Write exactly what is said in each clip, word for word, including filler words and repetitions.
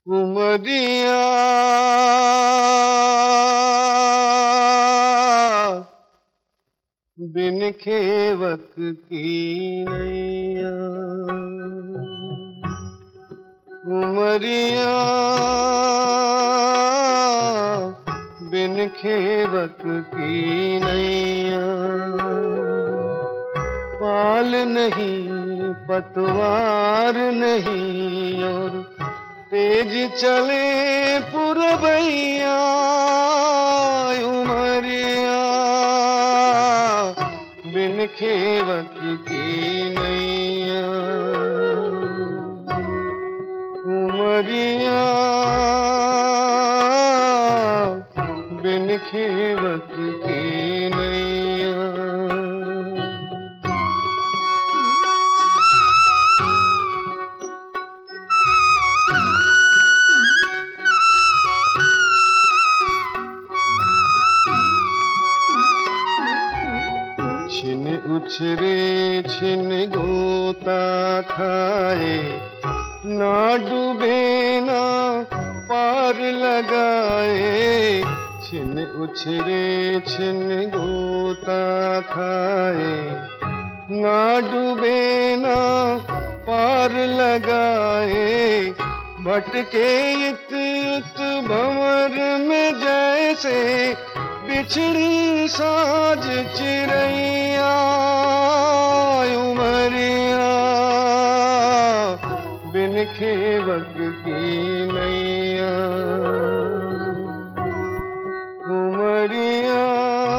उमरिया बिन खेवक की नैया, उमरिया बिन खेवक की नैया। पाल नहीं पतवार नहीं और तेज चले पुरवैया। उमरिया बिन खेवक की नैया, उमरिया बिन खेवक की नैया। छिन उछरे छिन गोता खाए, ना डूबे ना पार लगाए। छिन उछरे छिन गोता खाए, ना डूबे ना पार लगाए। भटके इत उत भंवर में जैसे बिछड़ी साज चिरैया। उमरिया बिन खेवक की नैया, उमरिया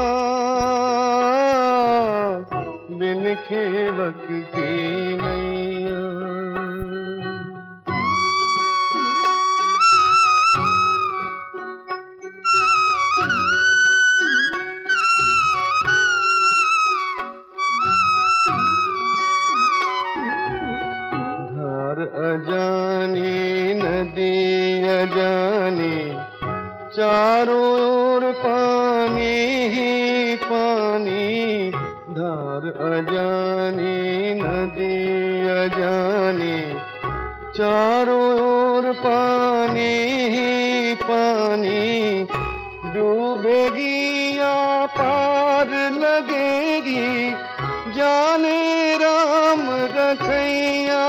बिन खेवक की नैया। धार अजानी नदी अजानी, चारों ओर पानी ही पानी। धार अजानी नदी अजानी, चारों ओर पानी ही पानी। डूबेगी या पार लगेगी, जाने राम रखैया।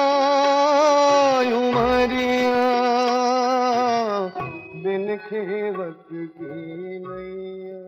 उमरिया बिन खेवक की नैया।